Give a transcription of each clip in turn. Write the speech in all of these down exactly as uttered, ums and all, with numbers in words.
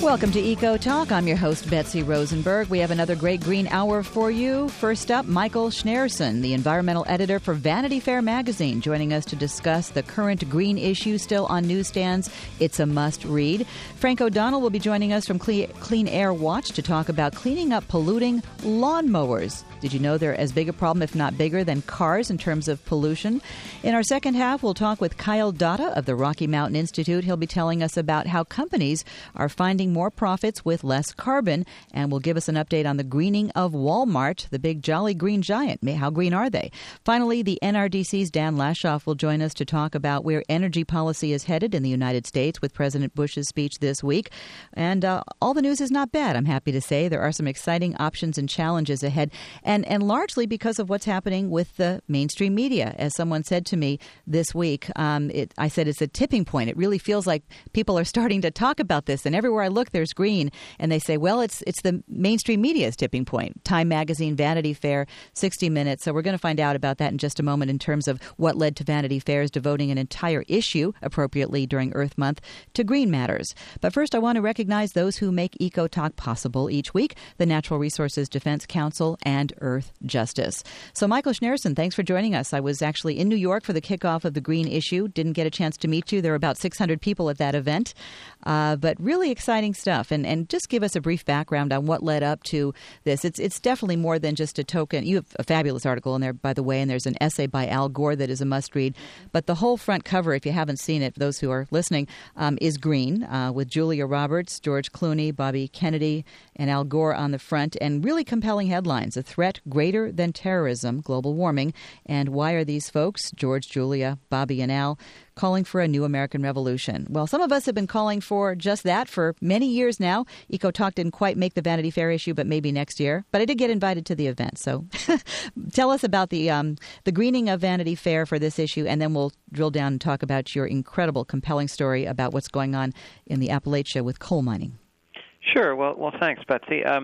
Welcome to Eco Talk. I'm your host, Betsy Rosenberg. We have another great green hour for you. First up, Michael Schneerson, the environmental editor for Vanity Fair magazine, joining us to discuss the current green issue still on newsstands. It's a must-read. Frank O'Donnell will be joining us from Clean Air Watch to talk about cleaning up polluting lawnmowers. Did you know they're as big a problem, if not bigger, than cars in terms of pollution? In our second half, we'll talk with Kyle Datta of the Rocky Mountain Institute. He'll be telling us about how companies are finding more profits with less carbon, and will give us an update on the greening of Walmart, the big jolly green giant. How green are they? Finally, the N R D C's Dan Lashoff will join us to talk about where energy policy is headed in the United States with President Bush's speech this week. And uh, all the news is not bad, I'm happy to say. There are some exciting options and challenges ahead. And and largely because of what's happening with the mainstream media. As someone said to me this week, um, it, I said it's a tipping point. It really feels like people are starting to talk about this, and everywhere I look, there's green. And they say, well, it's it's the mainstream media's tipping point. Time Magazine, Vanity Fair, sixty minutes. So we're going to find out about that in just a moment in terms of what led to Vanity Fair's devoting an entire issue, appropriately during Earth Month, to green matters. But first, I want to recognize those who make Eco Talk possible each week, the Natural Resources Defense Council and Earth Justice. So Michael Schneerson, thanks for joining us. I was actually in New York for the kickoff of the green issue. Didn't get a chance to meet you. There were about six hundred people at that event, uh, but really exciting stuff. And and just give us a brief background on what led up to this. It's it's definitely more than just a token. You have a fabulous article in there, by the way, and there's an essay by Al Gore that is a must-read. But the whole front cover, if you haven't seen it, for those who are listening, um, is green, uh, with Julia Roberts, George Clooney, Bobby Kennedy, and Al Gore on the front, and really compelling headlines. A threat greater than terrorism, global warming. And why are these folks, George, Julia, Bobby, and Al, calling for a new American revolution? Well, some of us have been calling for just that for many years now. Eco Talk didn't quite make the Vanity Fair issue, but maybe next year. But I did get invited to the event. So tell us about the um, the greening of Vanity Fair for this issue, and then we'll drill down and talk about your incredible, compelling story about what's going on in the Appalachia with coal mining. Sure. Well, well, thanks, Betsy. Um,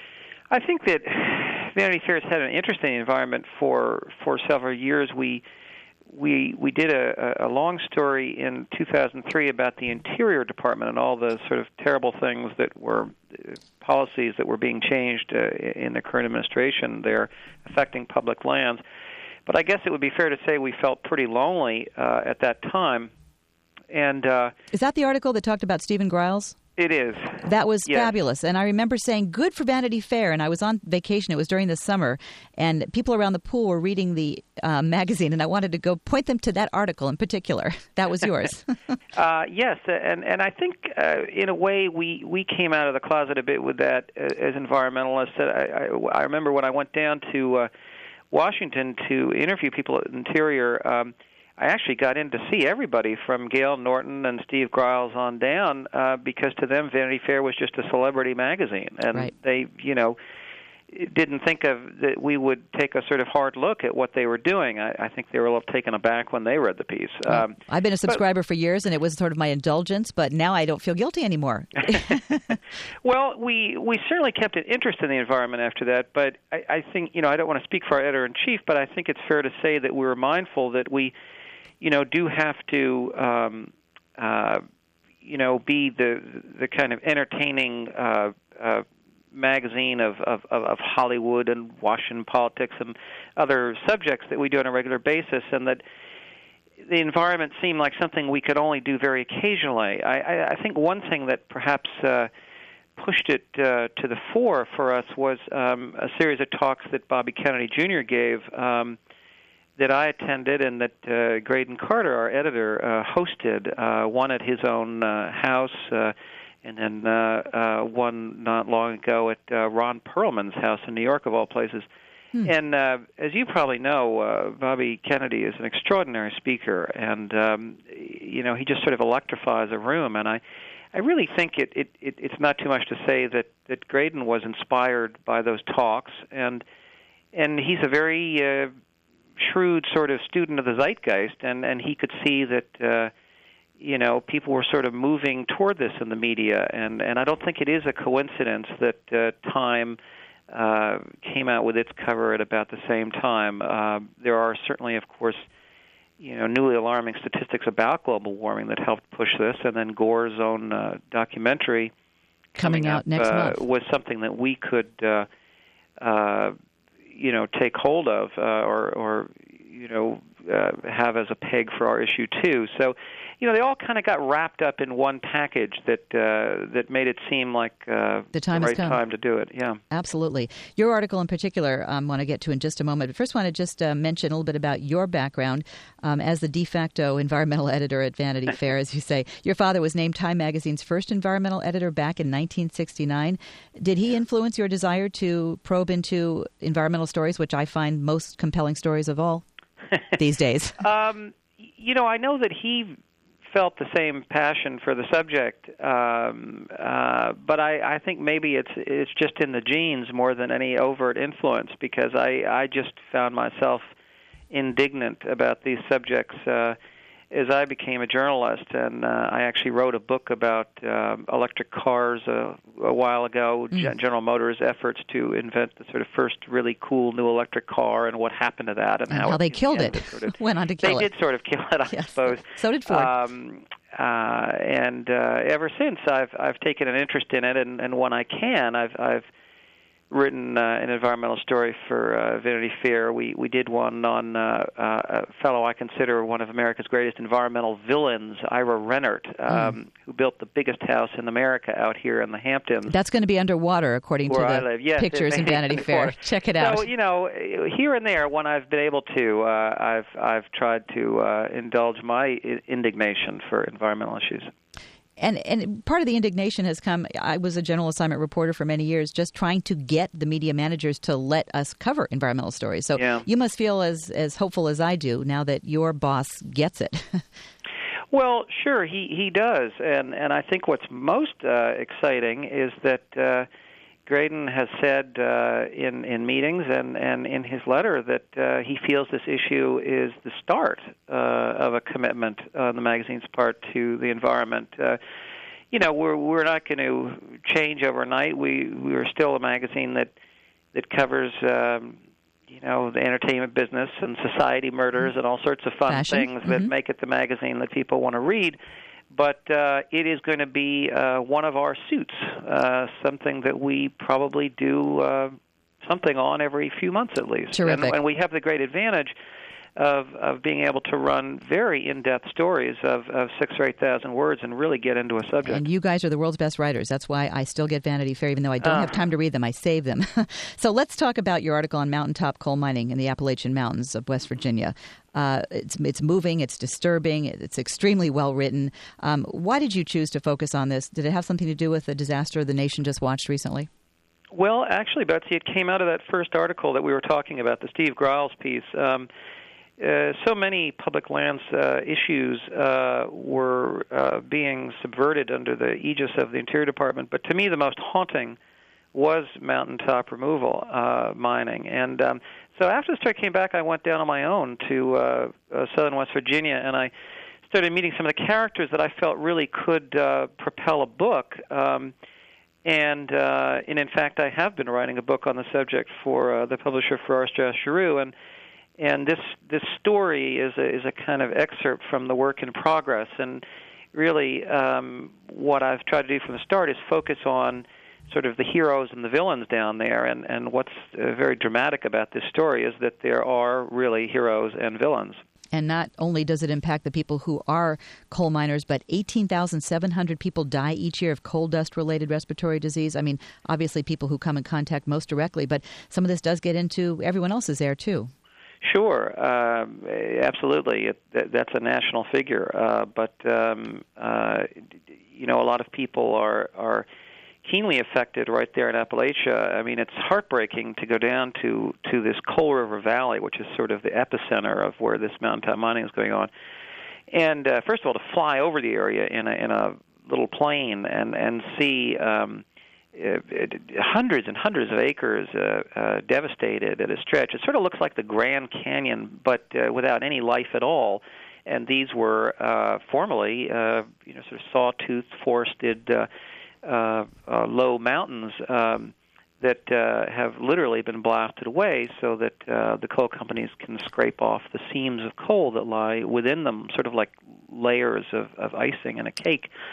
I think that Vanity Fair has had an interesting environment for for several years. We we we did a, a long story in two thousand three about the Interior Department and all the sort of terrible things that were uh, policies that were being changed uh, in the current administration there, affecting public lands. But I guess it would be fair to say we felt pretty lonely uh, at that time. And uh, is that the article that talked about Stephen Griles? It is. That was yes. fabulous. And I remember saying, good for Vanity Fair. And I was on vacation. It was during the summer. And people around the pool were reading the uh, magazine. And I wanted to go point them to that article in particular. That was yours. uh, yes. And, and I think, uh, in a way, we, we came out of the closet a bit with that uh, as environmentalists. I, I, I remember when I went down to uh, Washington to interview people at Interior, um, I actually got in to see everybody from Gail Norton and Steve Griles on down uh, because to them Vanity Fair was just a celebrity magazine. And right. they, you know, didn't think of that we would take a sort of hard look at what they were doing. I, I think they were a little taken aback when they read the piece. Well, um, I've been a subscriber but, for years, and it was sort of my indulgence, but now I don't feel guilty anymore. Well, we we certainly kept an interest in the environment after that, but I, I think, you know, I don't want to speak for our editor-in-chief, but I think it's fair to say that we were mindful that we, you know, do have to, um, uh, you know, be the the kind of entertaining uh, uh, magazine of, of, of Hollywood and Washington politics and other subjects that we do on a regular basis, and that the environment seemed like something we could only do very occasionally. I, I, I think one thing that perhaps uh, pushed it uh, to the fore for us was um, a series of talks that Bobby Kennedy Junior gave, um, that I attended and that uh, Graydon Carter, our editor, uh, hosted, uh, one at his own uh, house, uh, and then uh, uh, one not long ago at uh, Ron Perlman's house in New York, of all places. Hmm. And uh, as you probably know, uh, Bobby Kennedy is an extraordinary speaker, and um, you know, he just sort of electrifies a room. And I, I really think it, it, it, it's not too much to say that, that Graydon was inspired by those talks, and and he's a very uh, shrewd sort of student of the zeitgeist, and, and he could see that, uh, you know, people were sort of moving toward this in the media, and, and I don't think it is a coincidence that uh, Time uh, came out with its cover at about the same time. Uh, there are certainly, of course, you know, newly alarming statistics about global warming that helped push this, and then Gore's own uh, documentary coming, coming out up, next uh, month was something that we could, uh, uh, you know, take hold of uh, or, or, you know, uh, have as a peg for our issue too. So, you know, they all kind of got wrapped up in one package that uh, that made it seem like uh, the time the has right come. time to do it. Yeah, absolutely. Your article in particular, I um, want to get to in just a moment. But first, I want to just uh, mention a little bit about your background um, as the de facto environmental editor at Vanity Fair, as you say. Your father was named Time Magazine's first environmental editor back in nineteen sixty-nine. Did he influence your desire to probe into environmental stories, which I find most compelling stories of all these days? um, you know, I know that he felt the same passion for the subject, um, uh, but I, I think maybe it's it's just in the genes more than any overt influence, because I, I just found myself indignant about these subjects uh, as I became a journalist, and uh, I actually wrote a book about uh, electric cars uh, a while ago, mm. General Motors' efforts to invent the sort of first really cool new electric car and what happened to that, and, and how, how it, they killed it, sort of, went on to kill they it. They did sort of kill it, I yes. suppose. So did Ford. Um, uh, and uh, ever since, I've I've taken an interest in it, and, and when I can, I've I've written uh, an environmental story for uh, Vanity Fair. We we did one on uh, uh, a fellow I consider one of America's greatest environmental villains, Ira Rennert, um, mm. who built the biggest house in America out here in the Hamptons. That's going to be underwater, according Where to I the live. Yes, pictures in Vanity Fair. Check it out. So, you know, here and there, when I've been able to, uh, I've I've tried to uh, indulge my indignation for environmental issues. And and part of the indignation has come, I was a general assignment reporter for many years, just trying to get the media managers to let us cover environmental stories. So yeah. you must feel as, as hopeful as I do now that your boss gets it. Well, sure, he, he does. And, and I think what's most uh, exciting is that uh, Graydon has said uh, in, in meetings and, and in his letter that uh, he feels this issue is the start uh, of a commitment on the magazine's part to the environment. Uh, you know, we're we're not going to change overnight. We we're still a magazine that that covers um, you know the entertainment business and society murders and all sorts of fun Fashion. things Mm-hmm. that make it the magazine that people want to read. But uh, it is going to be uh, one of our suits, uh, something that we probably do uh, something on every few months at least. Terrific. And, and we have the great advantage of, of being able to run very in-depth stories of, of six or eight thousand words and really get into a subject. And you guys are the world's best writers. That's why I still get Vanity Fair, even though I don't uh, have time to read them. I save them. So let's talk about your article on mountaintop coal mining in the Appalachian Mountains of West Virginia. Uh, it's it's moving, it's disturbing, it's extremely well written. Um, why did you choose to focus on this? Did it have something to do with the disaster the nation just watched recently? Well, actually, Betsy, it came out of that first article that we were talking about, the Steve Griles piece. Um, uh, so many public lands uh, issues uh, were uh, being subverted under the aegis of the Interior Department, but to me the most haunting was mountaintop removal uh, mining. And um, so after the story came back, I went down on my own to uh, uh, southern West Virginia, and I started meeting some of the characters that I felt really could uh, propel a book. Um, and, uh, and in fact, I have been writing a book on the subject for uh, the publisher Farrar, Straus Giroux, and and this this story is a, is a kind of excerpt from the work in progress. And really, um, what I've tried to do from the start is focus on sort of the heroes and the villains down there. And, and what's uh, very dramatic about this story is that there are really heroes and villains. And not only does it impact the people who are coal miners, but eighteen thousand seven hundred people die each year of coal dust-related respiratory disease. I mean, obviously people who come in contact most directly, but some of this does get into everyone else's air, too. Sure, uh, absolutely. It, that, that's a national figure. Uh, but, um, uh, you know, a lot of people are are keenly affected right there in Appalachia. I mean, it's heartbreaking to go down to, to this Coal River Valley, which is sort of the epicenter of where this mountaintop mining is going on. And uh, first of all, to fly over the area in a, in a little plane and, and see um, uh, hundreds and hundreds of acres uh, uh, devastated at a stretch. It sort of looks like the Grand Canyon, but uh, without any life at all. And these were uh, formerly, uh, you know, sort of sawtooth forested uh, Uh, uh, low mountains um, that uh, have literally been blasted away so that uh, the coal companies can scrape off the seams of coal that lie within them, sort of like layers of, of icing in a cake.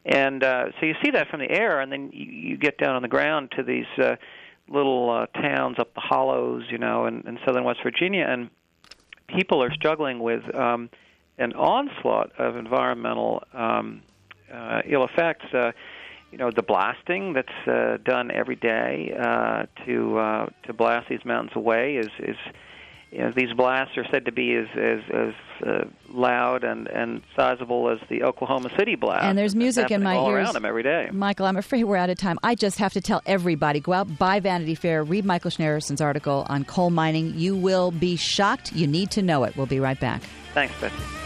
And uh, so you see that from the air, and then you, you get down on the ground to these uh, little uh, towns up the hollows, you know, in, in southern West Virginia, and people are struggling with um, an onslaught of environmental um, uh, ill effects. Uh, you know, the blasting that's uh, done every day uh, to uh, to blast these mountains away is is. You know, these blasts are said to be as as, as uh, loud and, and sizable as the Oklahoma City blast. And there's music in my all ears. around them every day. Michael, I'm afraid we're out of time. I just have to tell everybody, go out, buy Vanity Fair, read Michael Schneerson's article on coal mining. You will be shocked. You need to know it. We'll be right back. Thanks, Betsy.